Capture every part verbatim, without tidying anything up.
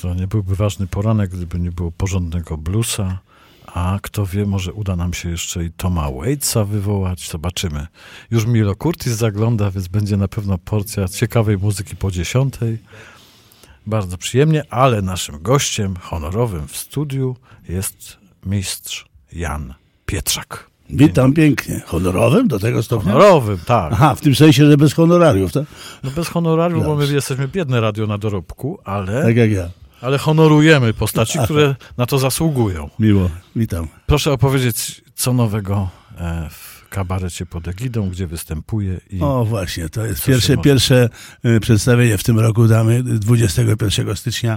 To nie byłby ważny poranek, gdyby nie było porządnego bluesa, a kto wie, może uda nam się jeszcze i Toma Waitsa wywołać, zobaczymy. Już Milo Curtis zagląda, więc będzie na pewno porcja ciekawej muzyki po dziesiątej. Bardzo przyjemnie, ale naszym gościem honorowym w studiu jest mistrz Jan Pietrzak. Witam pięknie. Honorowym do tego stopnia? Honorowym, tak. Aha, w tym sensie, że bez honorariów, tak? No bez honorariów, bo my jesteśmy biedne radio na dorobku, ale... Tak jak ja. Ale honorujemy postaci, które na to zasługują. Miło, witam. Proszę opowiedzieć, co nowego w kabarecie pod egidą, gdzie występuje. I o właśnie, to jest pierwsze, pierwsze przedstawienie w tym roku damy dwudziestego pierwszego stycznia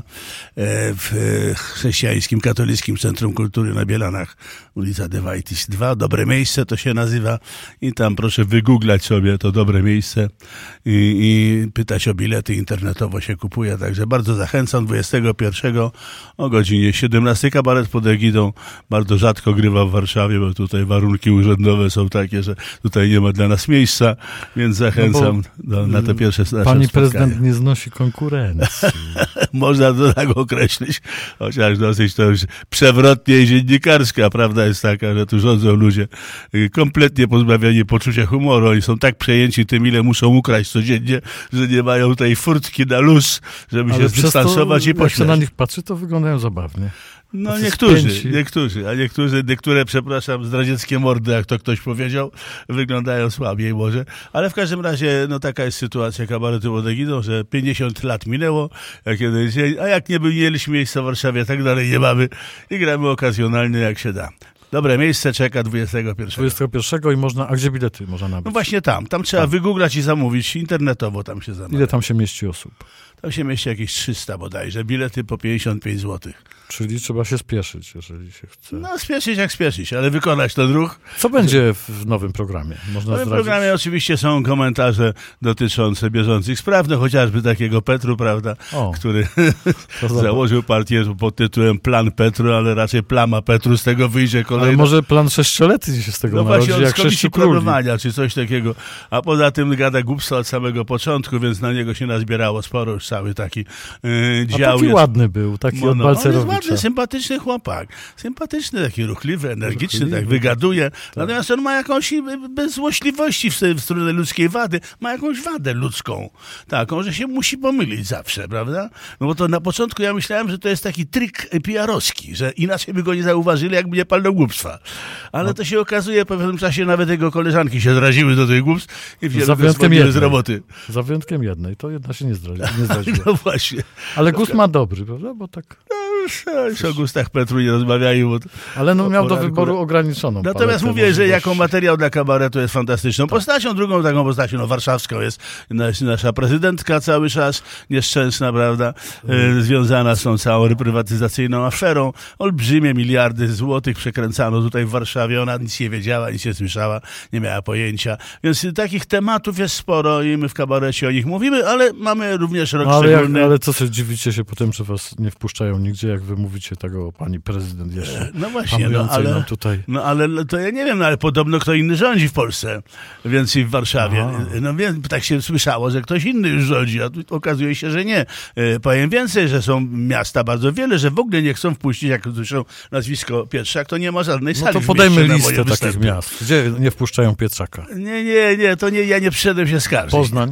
w Chrześcijańskim Katolickim Centrum Kultury na Bielanach, ulica De Wajtis dwa. Dobre miejsce to się nazywa i tam proszę wygooglać sobie to dobre miejsce i, i pytać o bilety, internetowo się kupuje, także bardzo zachęcam. Dwudziestego pierwszego o godzinie siedemnastej kabaret pod egidą, bardzo rzadko grywa w Warszawie, bo tutaj warunki urzędowe są takie, że tutaj nie ma dla nas miejsca, więc zachęcam no do, na te pierwsze nasze Pani spotkanie. Prezydent nie znosi konkurencji. Można to tak określić, chociaż dosyć to już przewrotnie i dziennikarska. Prawda jest taka, że tu rządzą ludzie kompletnie pozbawieni poczucia humoru. Oni są tak przejęci tym, ile muszą ukraść codziennie, że nie mają tej furtki na luz, żeby ale się zdystansować to, i pośmiać. Jak się na nich patrzy, to wyglądają zabawnie. No niektórzy, niektórzy, a niektórzy, niektóre, przepraszam, zdradzieckie mordy, jak to ktoś powiedział, wyglądają słabiej może, ale w każdym razie, no taka jest sytuacja kabaretu pod egidą, że pięćdziesiąt lat minęło, jak jeden dzień, a jak nie mieliśmy miejsca w Warszawie, tak dalej nie mamy i gramy okazjonalnie jak się da. Dobre miejsce czeka dwudziestego pierwszego. dwudziestego pierwszego i można, a gdzie bilety można nabyć? No właśnie tam, tam trzeba tam wygooglać i zamówić, internetowo tam się zamawia. Ile tam się mieści osób? Tam się mieści jakieś trzysta bodajże, bilety po pięćdziesiąt pięć złotych. Czyli trzeba się spieszyć, jeżeli się chce. No spieszyć jak spieszyć, ale wykonać ten ruch. Co będzie w nowym programie? Można w nowym zdradzić? programie oczywiście są komentarze dotyczące bieżących spraw, no chociażby takiego Petru, prawda, o, który założył partię pod tytułem Plan Petru, ale raczej plama Petru, z tego wyjdzie kolejny. Ale może plan sześcioletni się z tego no narodzi, właśnie, jak sześciu planowania, czy coś takiego. A poza tym gada głupstwa od samego początku, więc na niego się nazbierało sporo, już cały taki yy, dział. A taki jest, ładny był, taki no, od Balcerowicza. Ładny, sympatyczny chłopak. Sympatyczny, taki ruchliwy, energiczny, ruchliwy. Tak wygaduje. Tak. Natomiast on ma jakąś, bez złośliwości w, w stronę ludzkiej wady, ma jakąś wadę ludzką. Taką, że się musi pomylić zawsze, prawda? No bo to na początku ja myślałem, że to jest taki trik P R-owski, że inaczej by go nie zauważyli, jakby nie palnął głupstwa. Ale no. to się okazuje, po pewnym czasie nawet jego koleżanki się zraziły do tych głupstw i wzięły go z roboty. Za wyjątkiem jednej. To jedna się nie zdradziła. Nie zdradziła. No właśnie. Ale gust ma dobry, prawda? Bo tak... Już o gustach Petru nie rozmawiają. Bo ale no miał do wyboru ograniczoną. Natomiast mówię, że jako materiał dla kabaretu jest fantastyczną tak. postacią. Drugą taką postacią, no warszawską jest nasza prezydentka cały czas, nieszczęsna, prawda, e, związana z tą całą reprywatyzacyjną aferą. Olbrzymie miliardy złotych przekręcano tutaj w Warszawie. Ona nic nie wiedziała, nic nie słyszała, nie miała pojęcia. Więc takich tematów jest sporo i my w kabarecie o nich mówimy, ale mamy również rok no, ale szczególny. Jak, ale co sobie dziwicie się potem, że was nie wpuszczają nigdzie, jak wy mówicie tego pani prezydent jeszcze. No właśnie, no ale, tutaj. no ale to ja nie wiem, no ale podobno kto inny rządzi w Polsce, więc i w Warszawie. Aha. No więc tak się słyszało, że ktoś inny już rządzi, a tu okazuje się, że nie. E, powiem więcej, że są miasta bardzo wiele, że w ogóle nie chcą wpuścić, jak słyszą nazwisko Pietrzak, to nie ma żadnej sali. No to podajmy listę takich miast, gdzie nie wpuszczają Pietrzaka. Nie, nie, nie, to nie, ja nie przyszedłem się skarżyć. Poznań.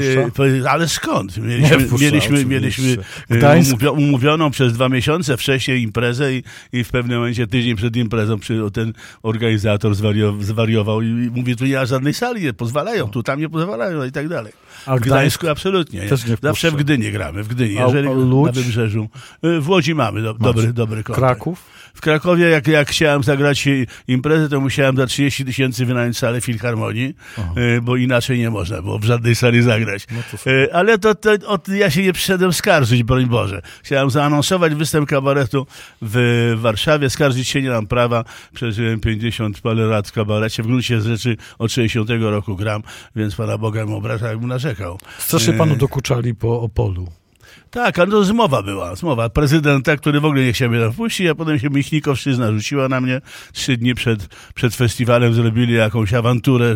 E, ale skąd? Mieliśmy, nie wpuszcza, mieliśmy, mieliśmy umówio, umówioną przez dwa miesiące wcześniej imprezę i, i w pewnym momencie tydzień przed imprezą przy, ten organizator zwariował, zwariował i mówi, tu nie ma żadnej sali, nie pozwalają, tu tam nie pozwalają i tak dalej. A w Gdańsku absolutnie. Też nie zawsze w Gdyni gramy, w Gdyni, jeżeli a, a Łódź? Na Wybrzeżu. W Łodzi mamy do, dobry, dobry kontakt. Kraków? W Krakowie, jak, jak chciałem zagrać imprezę, to musiałem za trzydzieści tysięcy wynająć salę Filharmonii, Aha. bo inaczej nie można było w żadnej sali zagrać. No to ale to, to od, ja się nie przyszedłem skarżyć, broń Boże. Chciałem zaanonsować występ kabaretu w Warszawie, skarżyć się nie mam prawa. Przeżyłem pięćdziesiąt parę lat w kabarecie. W gruncie rzeczy od sześćdziesiątego roku gram, więc Pana Boga mu obraża, jakbym narzekał. Strasznie Panu dokuczali po Opolu. Tak, ale to zmowa była, zmowa prezydenta, który w ogóle nie chciał mnie tam wpuścić, a potem się Michnikowszczyzna rzuciła na mnie. Trzy dni przed, przed festiwalem zrobili jakąś awanturę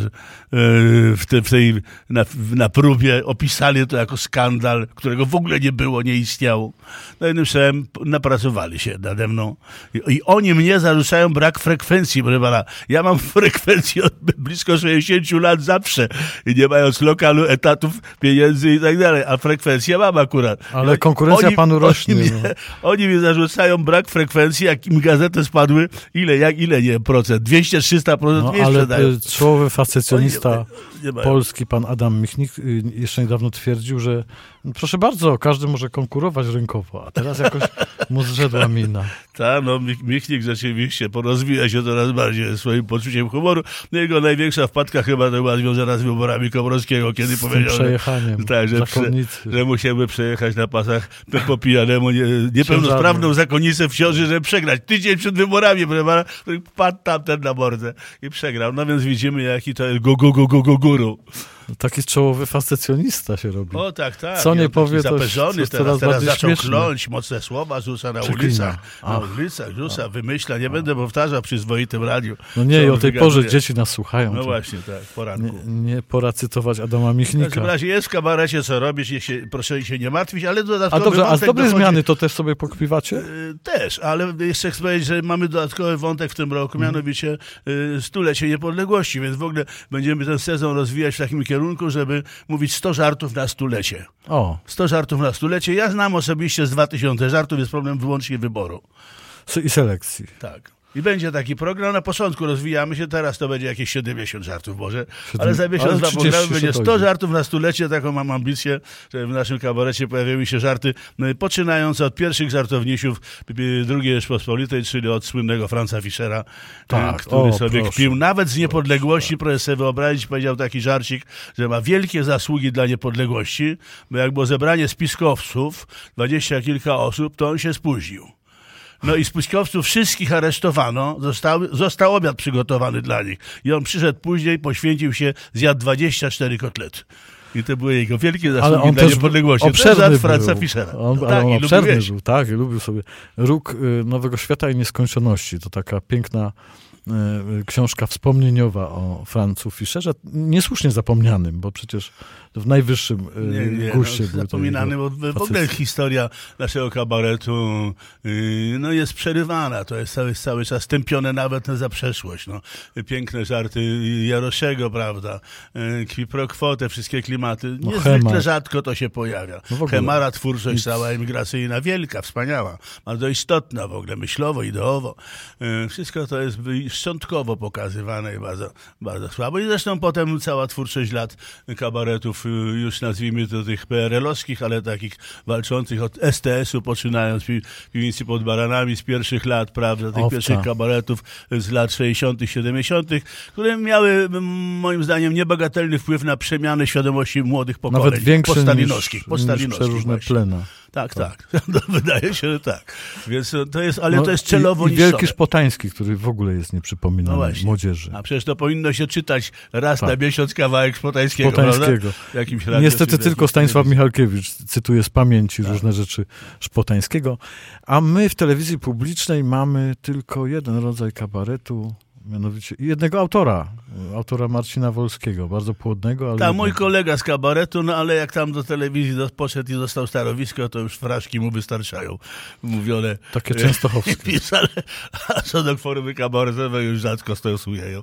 w, te, w tej, na, na próbie, opisali to jako skandal, którego w ogóle nie było, nie istniało. No jednym słowem napracowali się nade mną i, i oni mnie zarzucają brak frekwencji, proszę pana. Ja mam frekwencję od blisko sześćdziesięciu lat zawsze i nie mając lokalu, etatów, pieniędzy i tak dalej, a frekwencja mam akurat. Ale konkurencja oni, panu rośnie. Oni, no. mnie, oni mi zarzucają brak frekwencji, jak im gazety spadły, ile, jak, ile nie procent? dwieście trzysta procent No, mniej ale sprzedają. czołowy fascycjonista Oni nie- nie mają. polski, pan Adam Michnik, y, jeszcze niedawno twierdził, że no, proszę bardzo, każdy może konkurować rynkowo, a teraz jakoś mu zrzedła mina. Tak, no Mich- Michnik rzeczywiście porozwija się coraz bardziej swoim poczuciem humoru. No, jego największa wpadka chyba to była związana z wyborami Komorowskiego, kiedy Z tym powiedział, że, przejechaniem tak, że, prze, zakonnicy. że musiałby przejechać na pasach po pijanemu nie, niepełnosprawną zakonnicę w ciąży, żeby przegrać. Tydzień przed wyborami, proszę pana, padł tamten na mordę i przegrał. No więc widzimy, jaki to jest go, go, go, go, go guru. No, taki czołowy fascyjonista się robi. O tak, tak. Co nie Ja powie, to zaperzony, jest teraz, coraz teraz bardziej zaczął śmieszne. kląć, mocne słowa rzuca na Przeklina. ulicach. Na Ach. ulicach rzuca, wymyśla. Nie będę powtarzał przy przyzwoitym radiu. No nie, co i on o tej wygaduje. porze dzieci nas słuchają. No to właśnie, tak, w poranku. nie, nie pora cytować Adama W każdym Michnika. razie jest w kabarecie co robisz, niech się, proszę się nie martwić, ale A dodatkowy dobrze, a z wątek dobrej dochodzi- zmiany to też sobie pokpiwacie? Y, Też, ale jeszcze chcę powiedzieć, że mamy dodatkowy wątek w tym roku, Mhm. mianowicie y, stulecie niepodległości, więc w ogóle będziemy ten sezon rozwijać w takim kierunku, żeby mówić sto żartów na stulecie. O, sto żartów na stulecie. Ja znam osobiście z dwa tysiące żartów, jest problem wyłącznie wyboru. i selekcji. Tak. I będzie taki program. Na początku rozwijamy się, teraz to będzie jakieś siedemdziesiąt żartów może, Siedem- ale za miesiąc ale dwa trzydzieści programy będzie się sto dojdzie. żartów na stulecie. Taką mam ambicję, że w naszym kabarecie pojawiły się żarty, no i poczynając od pierwszych żartownisiów drugiej Rzeczpospolitej, czyli od słynnego Franza Fischera, Tak, który o, sobie proszę. kpił. Nawet z niepodległości, proszę sobie wyobrazić, powiedział taki żarcik, że ma wielkie zasługi dla niepodległości, bo jak było zebranie spiskowców, dwadzieścia kilka osób, to on się spóźnił. No i spiskowców wszystkich aresztowano, został, został obiad przygotowany dla nich. I on przyszedł później, poświęcił się, zjadł dwadzieścia cztery kotlety. I to były jego wielkie Ale zasługi on dla też niepodległości. obszerny To jest Franza był. Fischera. On, No ale tak, on i lubił obszerny jeść. był, tak, i lubił sobie. Róg y, Nowego Świata i Nieskończoności. To taka piękna y, książka wspomnieniowa o Francu Fischerze. Niesłusznie zapomnianym, bo przecież w najwyższym y, Nie, nie, guście no, był to zapominany, jego bo w ogóle facecki. historia naszego kabaretu yy, no jest przerywana, to jest cały, cały czas tępione nawet za przeszłość. No. Piękne żarty Jaroszego, prawda, yy, qui pro quo, te wszystkie klimaty. No, Niezwykle Hemar. rzadko to się pojawia. No w ogóle. Hemara, twórczość Nic. cała emigracyjna, wielka, wspaniała, bardzo istotna w ogóle, myślowo, ideowo. Yy, wszystko to jest szczątkowo pokazywane i bardzo, bardzo słabo. I zresztą potem cała twórczość lat kabaretów, już nazwijmy to tych P R L-owskich, ale takich walczących od S T S-u, poczynając pi- piwnicy pod Baranami z pierwszych lat, prawda, tych Owca. pierwszych kabaretów z lat sześćdziesiątych, siedemdziesiątych, które miały m, moim zdaniem niebagatelny wpływ na przemianę świadomości młodych pokoleń. Nawet większy postalinowskich, niż, niż postalinowskich przeróżne właśnie. plena. Tak, tak. No, wydaje się, że tak. Więc to jest, ale No to jest celowo i, i Wielki niszczone. Szpotański, który w ogóle jest nieprzypominany No właśnie. młodzieży. A przecież to powinno się czytać raz Tak. na miesiąc kawałek Szpotańskiego, Szpotańskiego. prawda? W jakimś radiu, Niestety czy w tylko jakimś Stanisław telewizji. Michalkiewicz cytuje z pamięci Tak. różne rzeczy Szpotańskiego, a my w telewizji publicznej mamy tylko jeden rodzaj kabaretu, mianowicie jednego autora, autora Marcina Wolskiego, bardzo płodnego, ale... Tak, mój jednego. kolega z kabaretu, no ale jak tam do telewizji do, poszedł i dostał starowisko, to już fraszki mu wystarczają. Mówione. Takie częstochowskie. Pisane, a co do formy kabaretowej już rzadko stosują.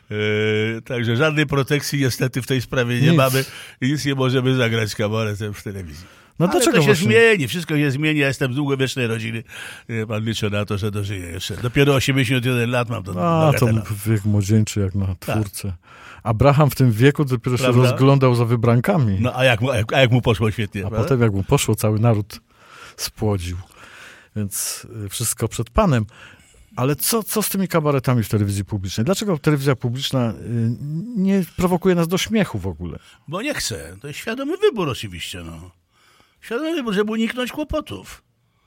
E, także żadnej protekcji niestety w tej sprawie nie Nic. mamy i nic nie możemy zagrać z kabaretem w telewizji. No Ale dlaczego to się właśnie? zmieni, wszystko się zmieni, ja jestem z długowiecznej rodziny. E, Pan liczy na to, że dożyję jeszcze. Dopiero osiemdziesiąt jeden lat mam, to A, to bagatela. wiek młodzieńczy jak na twórcę. Abraham w tym wieku dopiero się Prawda? rozglądał za wybrankami, No a jak, mu- a jak, a jak mu poszło świetnie, a prawda? potem jak mu poszło, cały naród spłodził. Więc y, wszystko przed Panem. Ale co, co z tymi kabaretami w telewizji publicznej? Dlaczego telewizja publiczna y, nie prowokuje nas do śmiechu w ogóle? Bo nie chcę. To jest świadomy wybór oczywiście, no. Świadomy wybór, żeby uniknąć kłopotów. A.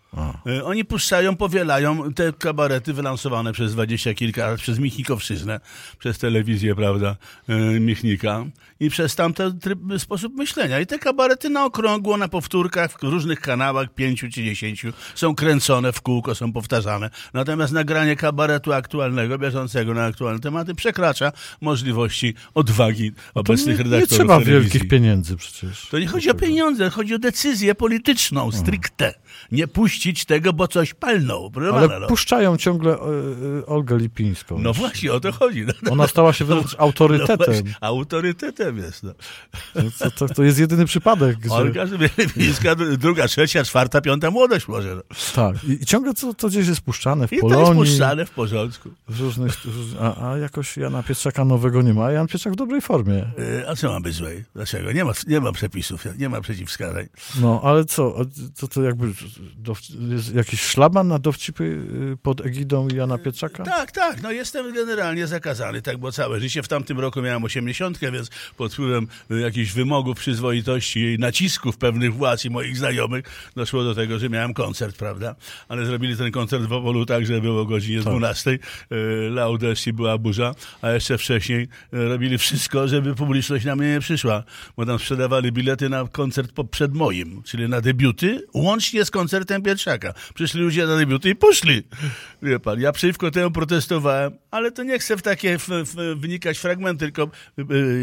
Oni puszczają, powielają te kabarety wylansowane przez dwadzieścia kilka lat, przez Michnikowszczyznę, przez telewizję, prawda, Michnika i przez tamten tryb, sposób myślenia. I te kabarety na okrągło, na powtórkach, w różnych kanałach, pięciu czy dziesięciu, są kręcone w kółko, są powtarzane. Natomiast nagranie kabaretu aktualnego, bieżącego na aktualne tematy przekracza możliwości odwagi obecnych nie, redaktorów nie trzeba telewizji. wielkich pieniędzy przecież. To nie chodzi o pieniądze, chodzi o decyzję polityczną, stricte. Nie puścić tego, bo coś palnął. Ale no. puszczają ciągle e, e, Olgę Lipińską. No właśnie, o to chodzi. No, no, Ona stała się wręcz no, autorytetem. No właśnie, autorytetem jest. No. To, to, to jest jedyny przypadek. Gdzie... Olga Lipińska, druga, trzecia, czwarta, piąta młodość może. No. Tak. I, i ciągle to, to gdzieś jest puszczane w I Polonii. I to jest puszczane w porządku. W różnych, a, a jakoś Jana Pietrzaka nowego nie ma. A Jan Pietrzak w dobrej formie. A co ma być złej? Dlaczego? Nie ma, nie ma przepisów, nie ma przeciwwskazań. No, ale co? To, to jakby jest jakiś szlaban na dowcipy pod egidą Jana Pietrzaka? Tak, tak. No jestem generalnie zakazany, tak, bo całe życie. W tamtym roku miałem osiemdziesiątkę, więc pod wpływem jakichś wymogów, przyzwoitości i nacisków pewnych władz i moich znajomych doszło do tego, że miałem koncert, prawda? Ale zrobili ten koncert w Opolu tak, że było o godzinie tak. dwunastej. Laudes i była burza, a jeszcze wcześniej robili wszystko, żeby publiczność na mnie nie przyszła, bo tam sprzedawali bilety na koncert przed moim, czyli na debiuty, łącznie z koncertem Pietrzaka. Przyszli ludzie na debiuty i poszli. Wie pan, ja przeciwko temu protestowałem, ale to nie chcę w takie w, w, wnikać fragmenty, tylko yy,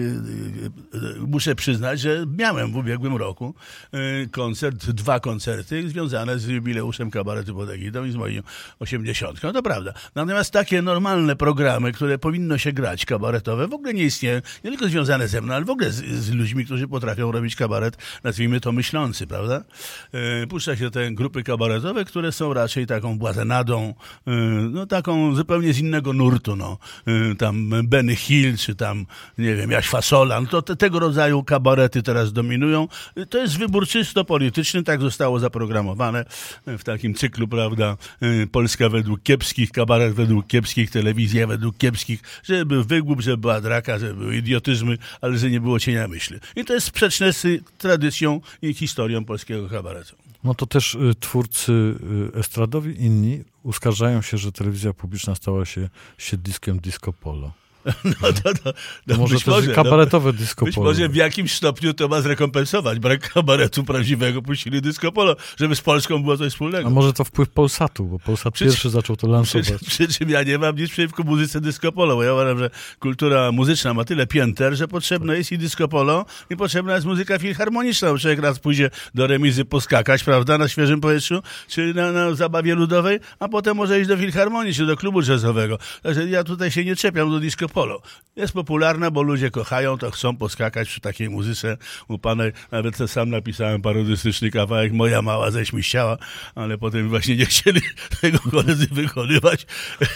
yy, muszę przyznać, że miałem w ubiegłym roku yy, koncert, dwa koncerty związane z jubileuszem kabaretu pod egidą i z moją osiemdziesiątką. No to prawda. Natomiast takie normalne programy, które powinno się grać, kabaretowe, w ogóle nie istnieją, nie tylko związane ze mną, ale w ogóle z, z ludźmi, którzy potrafią robić kabaret, nazwijmy to myślący, prawda? Yy, puszcza się te grupy kabaretowe, które są raczej taką błazenadą, yy, no taką zupełnie z innego nurtu, no. Yy, tam Benny Hill, czy tam, nie wiem, Jaś Fasola, no to te, tego rodzaju kabarety teraz dominują. Yy, to jest wybór czysto polityczny, tak zostało zaprogramowane w takim cyklu, prawda, yy, Polska według kiepskich, kabaret według kiepskich, telewizja według kiepskich, żeby był wygłup, żeby była draka, żeby były idiotyzmy, ale że nie było cienia myśli. I to jest sprzeczne z tradycją i historią polskiego kabaretu. No to też y, twórcy y, estradowi inni uskarżają się, że telewizja publiczna stała się siedliskiem disco polo. No to, to, no może być też może, kabaretowe no, disco być polo. może w jakimś stopniu to ma zrekompensować brak kabaretu prawdziwego, puścili disco polo, żeby z Polską było coś wspólnego. A może to wpływ Polsatu, bo Polsat przy, pierwszy zaczął to lansować. Przy, przy czym ja nie mam nic przeciwko muzyce disco polo, bo ja uważam, że kultura muzyczna ma tyle pięter, że potrzebne jest i disco polo i potrzebna jest muzyka filharmoniczna, bo człowiek raz pójdzie do remizy poskakać, prawda, na świeżym powietrzu, czy na, na zabawie ludowej, a potem może iść do filharmonii, czy do klubu jazzowego. Także ja tutaj się nie czepiam do disco polo. Jest popularna, bo ludzie kochają, to chcą poskakać przy takiej muzyce. U pana nawet sam napisałem parodystyczny kawałek Moja mała ześ mi ściała, ale potem właśnie nie chcieli tego koledzy wykonywać.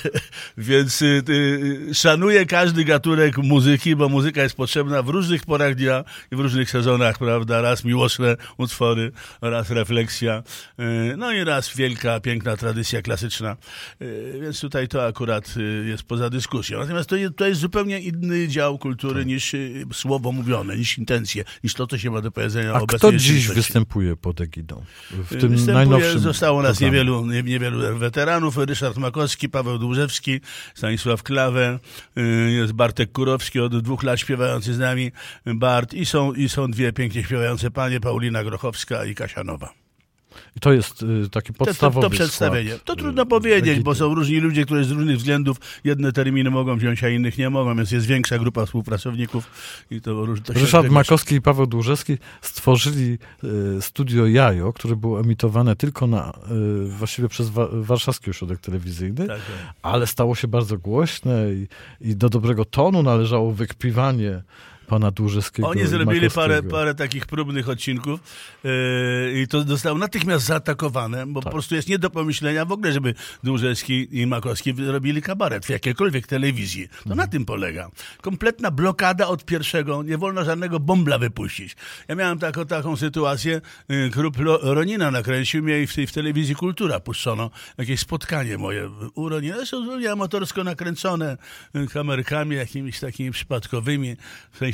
Więc y, y, szanuję każdy gatunek muzyki, bo muzyka jest potrzebna w różnych porach dnia i w różnych sezonach, prawda? Raz miłosne utwory, raz refleksja, y, no i raz wielka, piękna tradycja klasyczna. Y, więc tutaj to akurat y, jest poza dyskusją. Natomiast to, to jest zupełnie inny dział kultury tak. niż y, słowo mówione, niż intencje, niż to, co się ma do powiedzenia. A kto dziś występuje pod egidą? W tym występuje, najnowszym zostało nas programie. niewielu, nie, niewielu weteranów. Ryszard Makowski, Paweł Dłużewski, Stanisław Klawę, y, jest Bartek Kurowski, od dwóch lat śpiewający z nami, Bart i są, i są dwie pięknie śpiewające panie, Paulina Grochowska i Kasia Nowa. I to jest y, taki podstawowy To, to, to przedstawienie. skład, To trudno powiedzieć, legity. bo są różni ludzie, którzy z różnych względów jedne terminy mogą wziąć, a innych nie mogą, więc jest większa grupa współpracowników. I to, to Ryszard Makowski i Paweł Dłużewski stworzyli y, studio Jajo, które było emitowane tylko na, y, właściwie przez wa- Warszawski Ośrodek Telewizyjny, tak, tak. ale stało się bardzo głośne i, i do dobrego tonu należało wykpiwanie pana Dłużewskiego. Oni zrobili parę, parę takich próbnych odcinków yy, i to zostało natychmiast zaatakowane, bo tak. po prostu jest nie do pomyślenia w ogóle, żeby Dłużewski i Makowski robili kabaret w jakiejkolwiek telewizji. To mhm. na tym polega. Kompletna blokada od pierwszego, nie wolno żadnego bombla wypuścić. Ja miałem taką, taką sytuację, yy, klub Ronina nakręcił mnie i w, w telewizji Kultura puszczono jakieś spotkanie moje u Ronina. Zresztą amatorsko nakręcone yy, kamerkami jakimiś takimi przypadkowymi, w sensie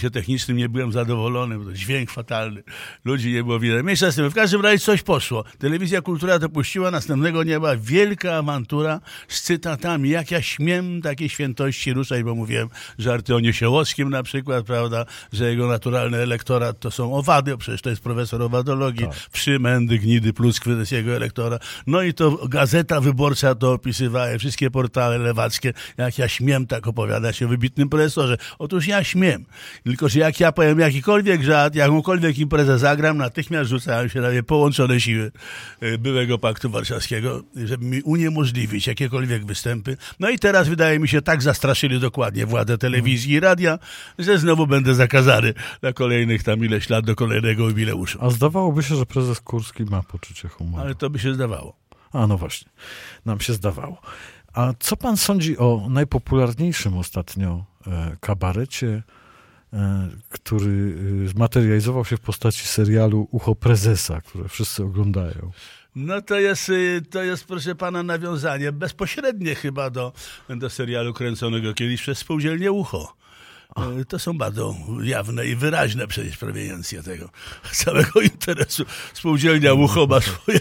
sensie technicznym nie byłem zadowolony, bo to dźwięk fatalny. Ludzi nie było widać. Mniejsza z tym, w każdym razie coś poszło. Telewizja Kultura to puściła, następnego nie była wielka awantura z cytatami. Jak ja śmiem takie świętości ruszać, bo mówiłem żarty o Niesiołowskim na przykład, prawda, że jego naturalny elektorat to są owady, przecież to jest profesor owadologii, tak. Wszy, mędy, gnidy, pluskwy, to jest jego elektora. No i to Gazeta Wyborcza to opisywała, wszystkie portale lewackie, jak ja śmiem tak opowiadać o wybitnym profesorze. Otóż ja śmiem. Tylko, że jak ja powiem jakikolwiek żart, jakąkolwiek imprezę zagram, natychmiast rzucają się na mnie połączone siły byłego Paktu Warszawskiego, żeby mi uniemożliwić jakiekolwiek występy. No i teraz wydaje mi się, tak zastraszyli dokładnie władze telewizji i radia, że znowu będę zakazany na kolejnych tam ileś lat do kolejnego jubileuszu. A zdawałoby się, że prezes Kurski ma poczucie humoru. Ale to by się zdawało. A no właśnie, nam się zdawało. A co pan sądzi o najpopularniejszym ostatnio e, kabarecie, e, który e, zmaterializował się w postaci serialu Ucho Prezesa, które wszyscy oglądają? No to jest, to jest, proszę pana, nawiązanie bezpośrednie chyba do, do serialu kręconego kiedyś przez spółdzielnię Ucho. A. To są bardzo jawne i wyraźne przecież proweniencje tego całego interesu. Spółdzielnia Ucho ma swoje...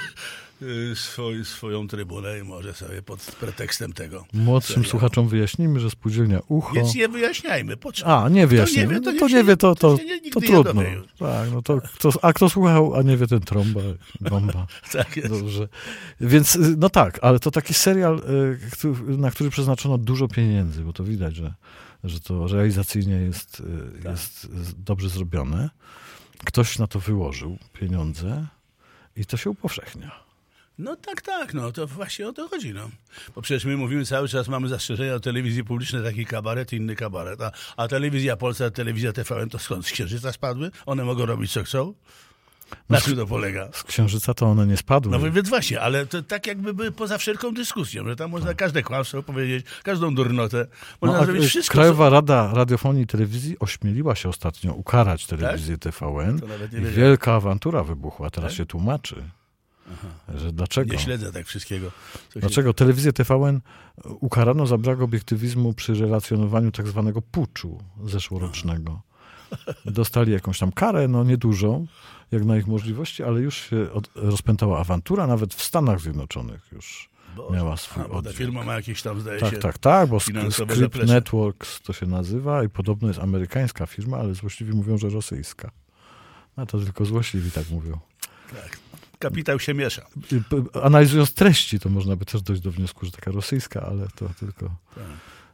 Swoj, swoją trybunę i może sobie pod pretekstem tego. Młodszym serialu. Słuchaczom wyjaśnijmy, że spółdzielnia Ucho... Więc nie wyjaśniajmy. Po co? A, nie wyjaśnijmy. To nie wie, to, no to, nie wie, to, to, to, to trudno. Tak, no to, kto, a kto słuchał, a nie wie, ten trąba, bomba. Tak jest. Dobrze. Więc, no tak, ale to taki serial, na który przeznaczono dużo pieniędzy, bo to widać, że, że to realizacyjnie jest, tak. jest dobrze zrobione. Ktoś na to wyłożył pieniądze i to się upowszechnia. No tak, tak, no to właśnie o to chodzi, no. Bo przecież my mówimy cały czas, mamy zastrzeżenia o telewizji publicznej, taki kabaret, inny kabaret, a, a telewizja Polska, telewizja T V N to skąd? Z Księżyca spadły? One mogą robić co chcą? Na czym to polega? Z Księżyca to one nie spadły. No więc właśnie, ale to tak jakby były poza wszelką dyskusją, że tam można tak. każde kłamstwo opowiedzieć, każdą durnotę. Można no, zrobić wszystko. Krajowa co... Rada Radiofonii i Telewizji ośmieliła się ostatnio ukarać telewizję tak? T V N i wielka awantura wybuchła, teraz tak? się tłumaczy. Aha. Że dlaczego? Nie śledzę tak wszystkiego. Co dlaczego się... telewizję T V N ukarano za brak obiektywizmu przy relacjonowaniu tak zwanego puczu zeszłorocznego. Dostali jakąś tam karę, no niedużą, jak na ich możliwości, ale już się od, rozpętała awantura, nawet w Stanach Zjednoczonych już Boże. miała swój A, bo ta firma ma jakieś tam, zdaje tak, się, tak, tak, bo Script zaplecze. Networks to się nazywa i podobno jest amerykańska firma, ale złośliwi mówią, że rosyjska. No to tylko złośliwi tak mówią. Tak. Kapitał się miesza. Analizując treści, to można by też dojść do wniosku, że taka rosyjska, ale to tylko tak.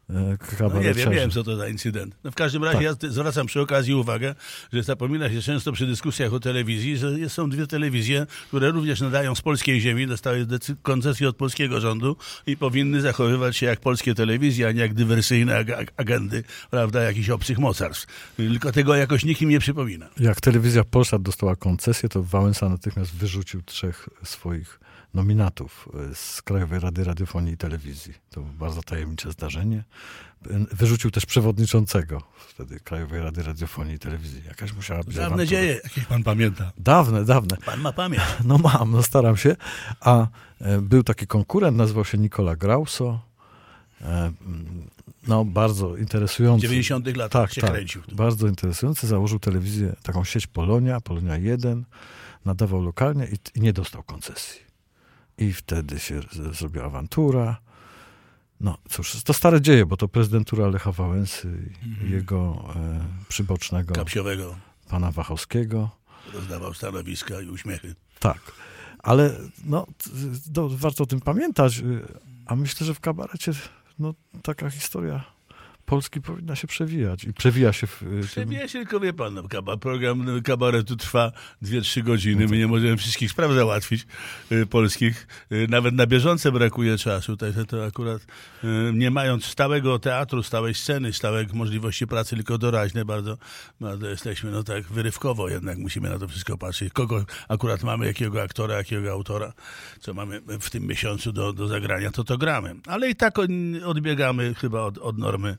No nie wiem, wiem, co to za incydent. No w każdym razie tak. ja zwracam przy okazji uwagę, że zapomina się często przy dyskusjach o telewizji, że są dwie telewizje, które również nadają z polskiej ziemi, dostały koncesję od polskiego rządu i powinny zachowywać się jak polskie telewizje, a nie jak dywersyjne ag- agendy, prawda, jakichś obcych mocarstw. Tylko tego jakoś nikim nie przypomina. Jak telewizja Polsat dostała koncesję, to Wałęsa natychmiast wyrzucił trzech swoich nominatów z Krajowej Rady Radiofonii i Telewizji. To było bardzo tajemnicze zdarzenie. Wyrzucił też przewodniczącego wtedy Krajowej Rady Radiofonii i Telewizji. Jakaś musiała być Dawne awantura. dzieje, jakieś pan pamięta. Dawne, dawne. Pan ma pamięć. No mam, no staram się. A e, był taki konkurent, nazywał się Nicola Grauso. E, no bardzo interesujący. W dziewięćdziesiątych latach tak, się tak, kręcił. Bardzo interesujący. Założył telewizję, taką sieć Polonia, Polonia jeden. Nadawał lokalnie i, i nie dostał koncesji. I wtedy się z, zrobiła awantura. No cóż, to stare dzieje, bo to prezydentura Lecha Wałęsy i mm. jego e, przybocznego Kapsiowego. Pana Wachowskiego. Rozdawał stanowiska i uśmiechy. Tak, ale no, to, warto o tym pamiętać. A myślę, że w kabarecie no, taka historia Polski powinna się przewijać i przewija się w... Przewija się, tylko wie pan, no, program kabaretu trwa dwie trzy godziny, my nie możemy wszystkich spraw załatwić y, polskich, y, nawet na bieżące brakuje czasu, także to akurat y, nie mając stałego teatru, stałej sceny, stałych możliwości pracy, tylko doraźne bardzo, bardzo jesteśmy, no tak wyrywkowo jednak musimy na to wszystko patrzeć, kogo akurat mamy, jakiego aktora, jakiego autora, co mamy w tym miesiącu do, do zagrania, to to gramy, ale i tak odbiegamy chyba od, od normy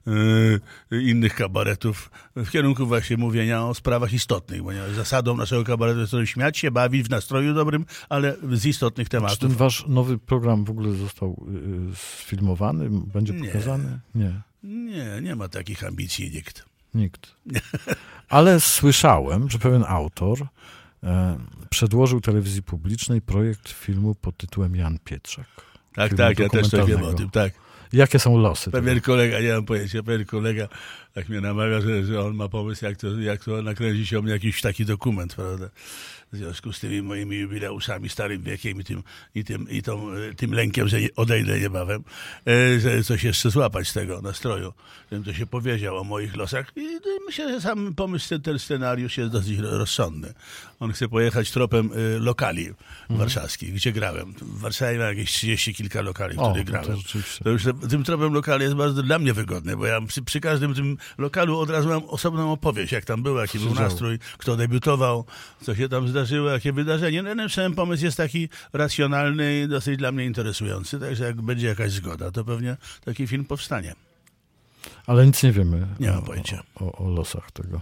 Yy, innych kabaretów w kierunku właśnie mówienia o sprawach istotnych, bo zasadą naszego kabaretu jest to śmiać się, bawić w nastroju dobrym, ale z istotnych tematów. Czy ten wasz nowy program w ogóle został yy, sfilmowany? Będzie pokazany? Nie. Nie, nie ma takich ambicji nikt. Nikt. Ale słyszałem, że pewien autor e, przedłożył telewizji publicznej projekt filmu pod tytułem Jan Pietrzak. Tak, tak, ja też coś wiem o tym, tak. Jakie są losy? Pewien tego? kolega, nie mam pojęcia, pewien kolega tak mnie namawia, że, że on ma pomysł, jak to, jak to nakręcić o mnie jakiś taki dokument, prawda? W związku z tymi moimi jubileuszami, starym wiekiem i tym, i tym, i tą, tym lękiem, że odejdę niebawem, że coś jeszcze złapać z tego nastroju, żebym to się powiedział o moich losach. I myślę, że sam pomysł, ten, ten scenariusz jest dosyć rozsądny. On chce pojechać tropem lokali mhm. warszawskich, gdzie grałem. W Warszawie mam jakieś trzydzieści kilka lokali, w których grałem. To, to już tym tropem lokali jest bardzo dla mnie wygodne, bo ja przy, przy każdym tym lokalu od razu mam osobną opowieść, jak tam było, jaki był nastrój, kto debiutował, co się tam zdarzyło, jakie wydarzenie. No, ten sam pomysł jest taki racjonalny i dosyć dla mnie interesujący, także jak będzie jakaś zgoda, to pewnie taki film powstanie. Ale nic nie wiemy nie mam o, pojęcia. O, o, o losach tego.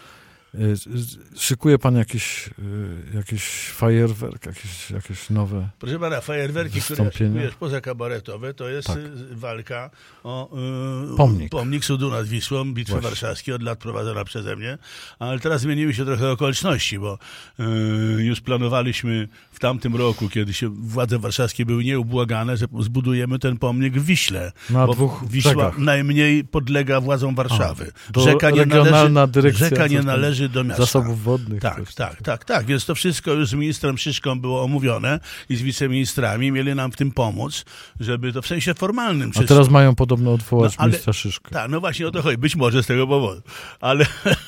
Szykuje pan jakieś, jakiś fajerwerk, jakieś, jakieś nowe Proszę pana, fajerwerki, które szykujesz pozakambaretowe, to jest tak. walka o y, pomnik. pomnik Cudu nad Wisłą, Bitwy Właśnie. Warszawskiej, od lat prowadzona przeze mnie, ale teraz zmieniły się trochę okoliczności, bo y, już planowaliśmy w tamtym roku, kiedy się władze warszawskie były nieubłagane, że zbudujemy ten pomnik w Wiśle, na bo dwóch Wisła brzegach. najmniej podlega władzom Warszawy. A, rzeka nie należy, rzeka nie tam, należy do miasta. Zasobów wodnych. Tak, tak, tak, tak, tak. Więc to wszystko już z ministrem Szyszką było omówione i z wiceministrami mieli nam w tym pomóc, żeby to w sensie formalnym. A wszystko. teraz mają podobno odwołać no, ale, ministra Szyszkę. Tak, no właśnie o to chodzi. Być może z tego powodu. Ale,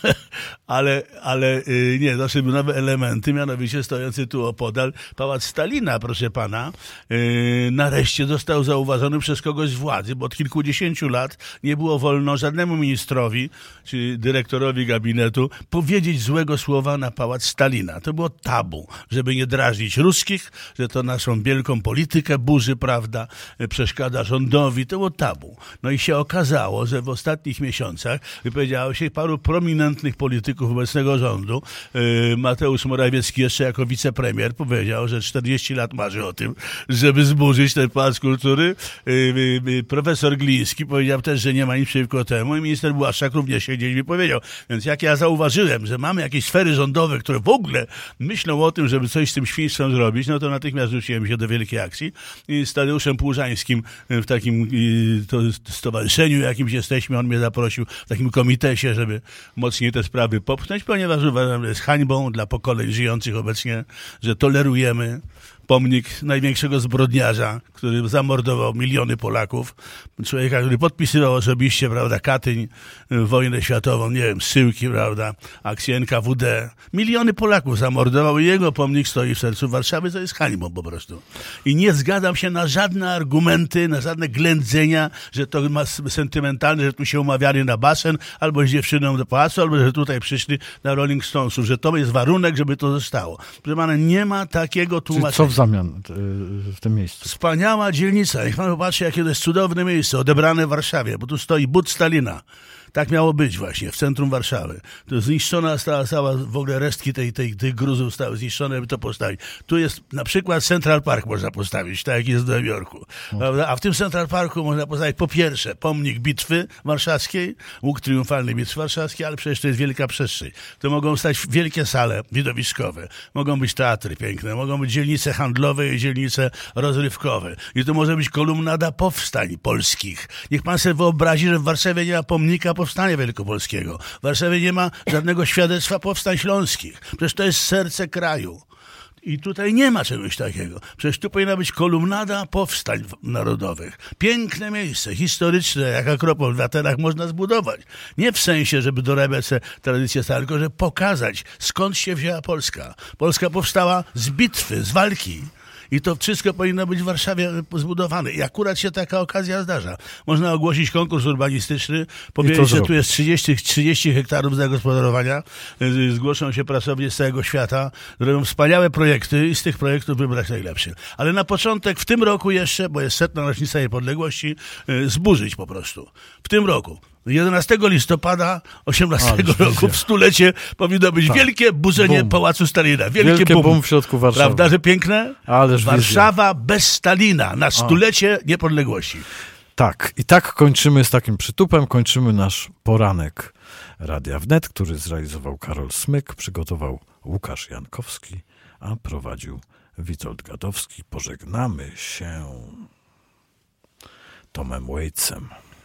ale, ale yy, nie, to są nowe elementy, mianowicie stojący tu opodal Pałac Stalina, proszę pana, yy, nareszcie został zauważony przez kogoś z władzy, bo od kilkudziesięciu lat nie było wolno żadnemu ministrowi czy dyrektorowi gabinetu powiedzieć złego słowa na Pałac Stalina. To było tabu, żeby nie drażnić ruskich, że to naszą wielką politykę burzy, prawda, przeszkadza rządowi. To było tabu. No i się okazało, że w ostatnich miesiącach wypowiedziało się paru prominentnych polityków obecnego rządu. Mateusz Morawiecki jeszcze jako wicepremier powiedział, że czterdzieści lat marzy o tym, żeby zburzyć ten Pałac Kultury. Profesor Gliński powiedział też, że nie ma nic przeciwko temu i minister Błaszczak również się gdzieś wypowiedział. Więc jak ja zauważyłem, że mamy jakieś sfery rządowe, które w ogóle myślą o tym, żeby coś z tym świństwem zrobić, no to natychmiast rzuciłem się do wielkiej akcji i z Tadeuszem Płużańskim w takim to, stowarzyszeniu jakimś jesteśmy, on mnie zaprosił w takim komitesie, żeby mocniej te sprawy popchnąć, ponieważ uważam, że jest hańbą dla pokoleń żyjących obecnie, że tolerujemy pomnik największego zbrodniarza, który zamordował miliony Polaków. Człowieka, który podpisywał osobiście, prawda, Katyń, wojnę światową, nie wiem, zsyłki, prawda, akcje N K W D. Miliony Polaków zamordował i jego pomnik stoi w sercu Warszawy, to jest hańbą po prostu. I nie zgadzam się na żadne argumenty, na żadne ględzenia, że to ma sentymentalne, że tu się umawiali na basen, albo z dziewczyną do pałacu, albo że tutaj przyszli na Rolling Stonesów, że to jest warunek, żeby to zostało. Proszę pana, nie ma takiego tłumaczenia. Zamian w tym miejscu. Wspaniała dzielnica. Niech pan popatrzy, jakie to jest cudowne miejsce, odebrane w Warszawie, bo tu stoi but Stalina. Tak miało być właśnie, w centrum Warszawy. To zniszczona stała cała, w ogóle resztki tej, tej, tych gruzów stały zniszczone, żeby to postawić. Tu jest na przykład Central Park można postawić, tak jak jest w Nowym Jorku. Prawda? A w tym Central Parku można postawić po pierwsze pomnik Bitwy Warszawskiej, łuk triumfalny Bitwy Warszawskiej, ale przecież to jest wielka przestrzeń. To mogą stać wielkie sale widowiskowe, mogą być teatry piękne, mogą być dzielnice handlowe i dzielnice rozrywkowe. I to może być kolumnada powstań polskich. Niech pan sobie wyobrazi, że w Warszawie nie ma pomnika powstania wielkopolskiego. W Warszawie nie ma żadnego świadectwa powstań śląskich. Przecież to jest serce kraju. I tutaj nie ma czegoś takiego. Przecież tu powinna być kolumnada powstań narodowych. Piękne miejsce, historyczne, jak Akropol w Atenach można zbudować. Nie w sensie, żeby dorabiać sobie tradycję starą, tylko żeby pokazać, skąd się wzięła Polska. Polska powstała z bitwy, z walki. I to wszystko powinno być w Warszawie zbudowane. I akurat się taka okazja zdarza. Można ogłosić konkurs urbanistyczny, powiedzieć, że tu jest trzydzieści, trzydzieści hektarów zagospodarowania, zgłoszą się pracownie z całego świata, robią wspaniałe projekty i z tych projektów wybrać najlepsze. Ale na początek, w tym roku jeszcze, bo jest setna rocznica niepodległości, zburzyć po prostu. W tym roku. jedenastego listopada osiemnastego Ale, roku w stulecie powinno być tak. wielkie burzenie Bum. Pałacu Stalina. Wielkie, wielkie bum. bum w środku Warszawy. Prawda, że piękne? Ależ Warszawa wizja. Bez Stalina na stulecie A. niepodległości. Tak. I tak kończymy z takim przytupem, kończymy nasz poranek Radia Wnet, który zrealizował Karol Smyk, przygotował Łukasz Jankowski, a prowadził Witold Gadowski. Pożegnamy się Tomem Waitsem.